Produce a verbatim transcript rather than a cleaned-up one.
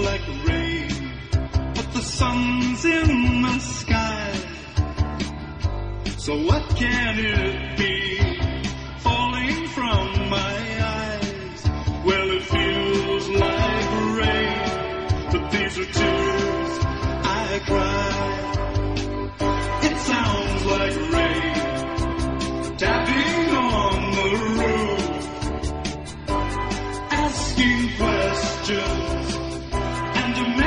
like rain, but the sun's in the sky. So what can it be falling from my eyes? Well, it feels like rain, but these are tears I cry. It sounds like rain tapping on the roof, asking questions and